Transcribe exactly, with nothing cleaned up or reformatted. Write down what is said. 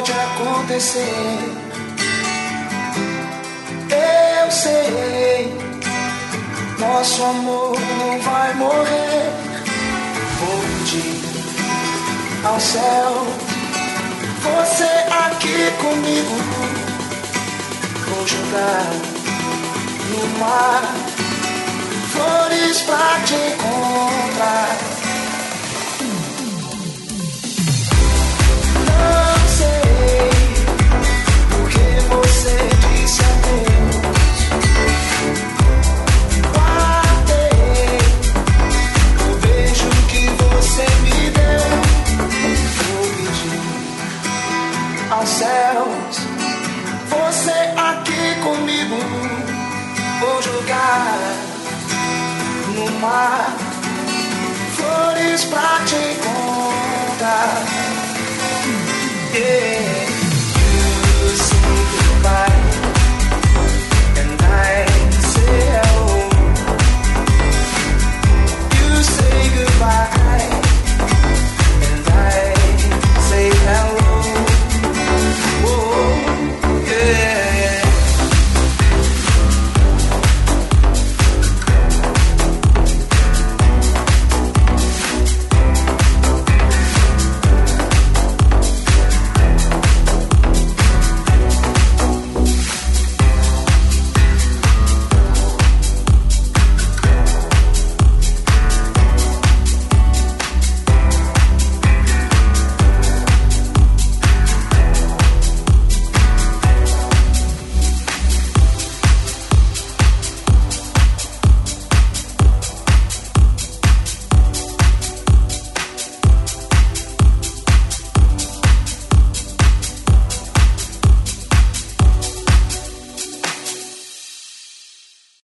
pode acontecer. Eu sei, nosso amor não vai morrer. Vou pedir ao céu, você aqui comigo. Vou jogar no mar flores pra te encontrar. Não sei porque você disse adeus. Guardei o beijo que você me deu. Vou pedir aos céus, você aqui comigo. Vou jogar no mar flores pra te encontrar. Yeah.